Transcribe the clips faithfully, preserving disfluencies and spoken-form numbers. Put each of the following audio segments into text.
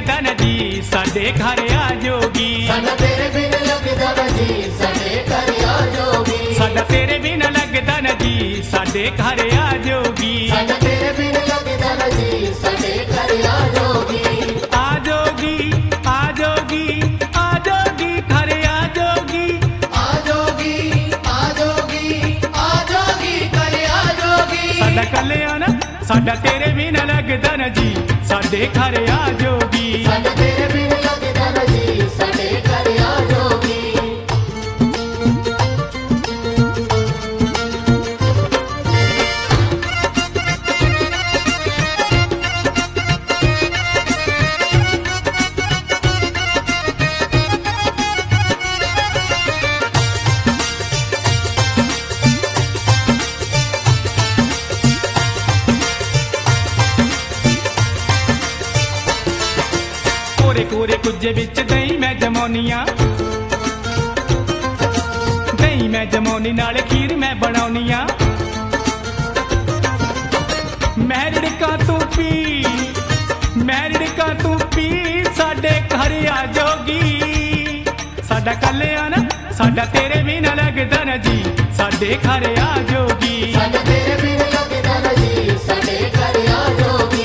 लगदा न जी साडे घर आ जोगी। साडा तेरे बिन लगदा न जी साडे घर आ जोगी। साडा तेरे बिन लगदा न जी साडे घर आ जोगी। साडा तेरे बिन लगदा न जी साडे घर आ जोगी। आ जोगी आ जोगी आ जोगी घर आ जोगी। आ जोगी आ जोगी आ जोगी घर आ जोगी। साडा कल्याण साडा तेरे बिन लगदा न जी साडे घर आ जोगी। साडा तेरे बिन लगदा न जी साडे घर आ जोगी। कोरे कोरे कुजे विच दही मैं जमौनिया। दही मैं जमौनी नाल खीर मैं बनाउनिया। मैरिड़का तू पी मैरिड़का तू पी साडे घर आ जोगी। साडा कल्याण साडा तेरे बिन लगदा न जी साडे घर आ जोगी। साडा तेरे बिन लगदा न जी साडे घर आ जोगी।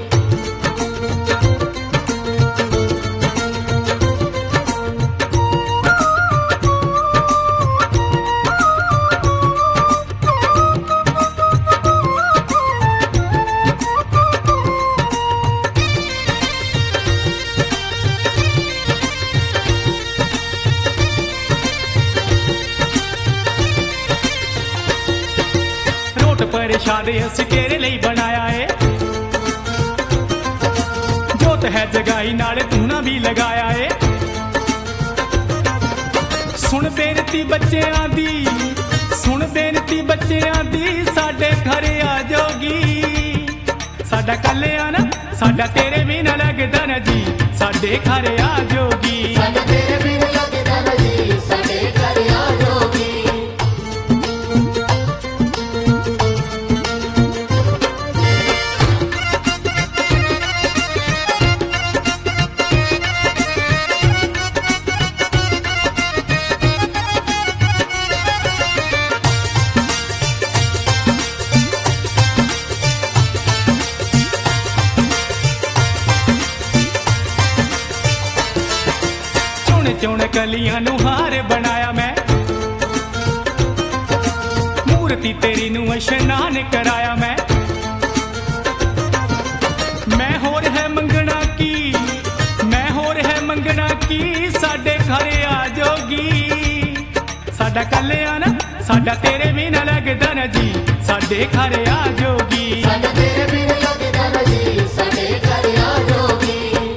प्रशाद अस तेरे लिए बनाया है। जोत है जगाई नाले धूना भी लगाया है। सुन बेनती बच्चेआं दी सुन बेनती बच्चेआं दी साडे घर आ जोगी। साडा कल्याण साडा तेरे बिन लगदा न जी साडे घर आ जोगी। साडा तेरे बिन लगदा न जी साडे घर आ जोगी। चुन कलियां नू हार बनाया मैं। मूर्ति तेरी नू इशनान कराया मैं। मैं होर है मंगना की मैं होर है मंगना की साडे घर आ जोगी। साडा कल्याण साडा तेरे बिन लगदा न जी साडे घर आ जोगी। साडा तेरे बिन लगदा न जी साडे घर आ जोगी।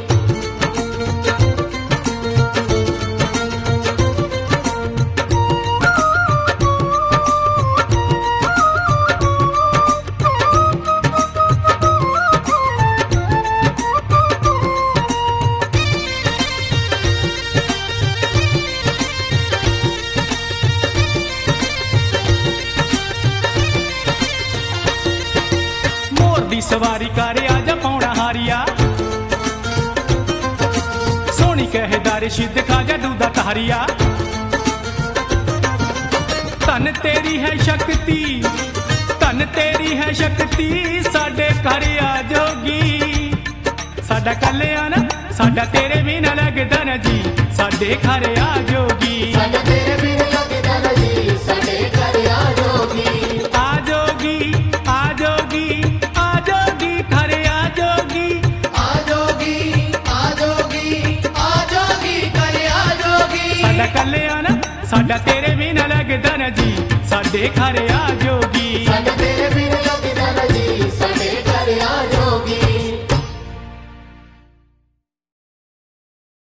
सवारी कर आजा पौना हारिया। सोनी कहदार शिद खाजा दूधा तारिया। धन तेरी है शक्ति धन तेरी है शक्ति साडे घर आ जोगी। साडा कल्याण साडा तेरे बिन लगदा न जी साडे घर आ जोगी। साडा तेरे बिन लगदा न जी साडे घर आ जोगी। आ जोगी आ जोगी आ जोगी घर आ जोगी। आ जोगी आ जोगी आ जोगी घर आ जोगी। साडा कल्याण साडा तेरे बिन लगदा न जी साडे घर आ जोगी। साडा तेरे बिन